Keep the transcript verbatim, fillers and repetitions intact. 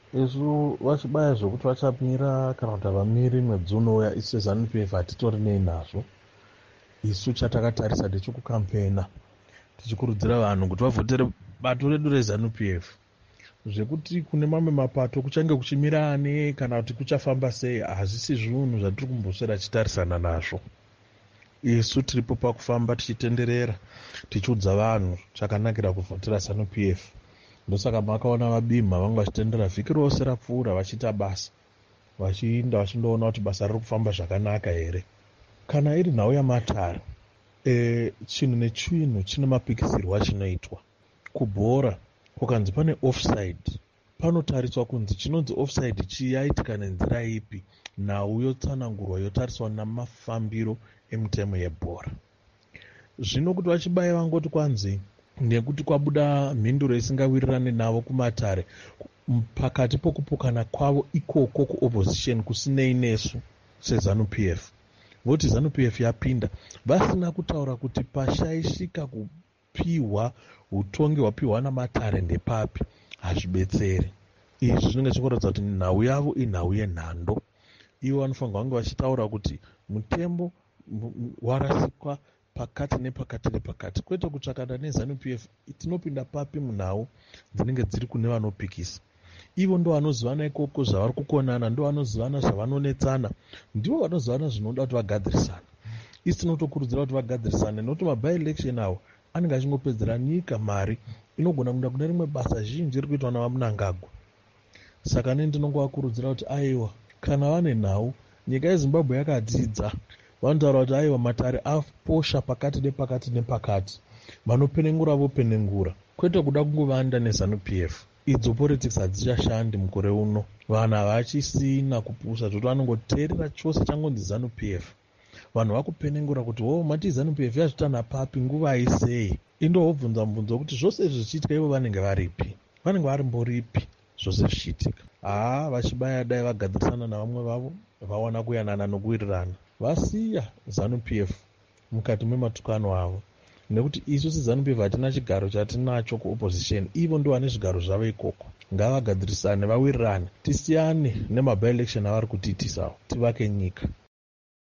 isu vachibaya zvokuti vachamira kana kuti havamiri mwedzi unouya, isu seZANU P F hatitori nei nazvo. Isu chatakatarisa ndechekukampena tichikurudzira vanhu kuti vavhotere bato redu reZANU P F. Zvekuti kune mamwe mapato kuchange kuchimira ane kana kuti kuchafamba sei, hazvisi zvinhu zvatiri kumboswera tichitarisana nazvo. Isu tiripo pakufamba tichitenderera tichiudza vanhu chakanakira kuvhotera ZANU P F. Ndosaka makaona vabima vanga vachitendera vhiki rose rapfuura vachiita basa, vachiinda vachindoona kuti basa riri kufamba zvakanaka here. Kana iri nhau yamatare, e, chinhu nechinhu chine mapikisirwo achinoitwa. Kubhora kukanzi pane offside, panotariswa kunzi chinonzi offside chiyaitika nenzira ipi, nhau yotsanangurwa yotariswa namafambiro emitemo yebhora. Zvino kuti vachibaya vangoti kwanzi nekuti kwabuda mhinduro isingawirirane navo kumatare, pakati pokupokana kwavo ikoko kuopposition kusinei nesu seZANU P F. Voti ZANU P F yapinda vasina kutaura kuti pashaishika kupiwa utongi hwapiwa namatare ndepapi, hazvibetseri. Izvi zvinenge zvikuratidza kuti nhau yavo inhau yenhando. Ivo vanofanirwa vange vachitaura kuti mutembo warasikwa pakati nepakati nepakati, kwete kutsvakana neZANU P F tinopinda papi munhau dzinenge dziri kune vanopikisa. Ivo ndo vanozivana ikoko zvavari kukonana, ndo vanozivana zvavanonetsana, ndivo vanozivana zvinoda kuti vagadzirisana. Isi tinotokurudzira kuti vagadzirisane, nokuti maby election avo anenge achingopedzera nyika mari inogona kuenda kune rimwe basa zhinji riri kuitwa navamunangagwa. Saka neni ndinongovakurudzira kuti aiwa, kana vane nhau, nyika yeZimbabwe yakadzidza, vanotaura kuti aiwa matare aposha pakati nepakati nepakati, vanopenengura vopenengura, kwete kuda kungovanda neZANU P F. Idzo politics hadzichashandi mukore uno, vanhu havachisina kupusa, zvoti vanongoteerera chose changonzi ZANU P F. Vanhu vakupenengura kuti wo mati ZANU P F yazvitana papi, nguva isei. Indovobvunza mubvunzo kuti zvose izvi zvichiitika ivo vanenge varipi, vanenge varimboripi zvose zvichiitika. Haa, vachibaya dai vagadzirisana navamwe vavo, vawana kuyanana nokuwirirana, vasiya ZANU P F mukati mematukano avo. Nekuti isu seZANU P F hatina chigaro chatinacho kuopposition, ivo ndo vane zvigaro zvavo ikoko. Ngavagadzirisane, vawirirane, tisiyane nemaby election avari kutiitisawo, tivake nyika.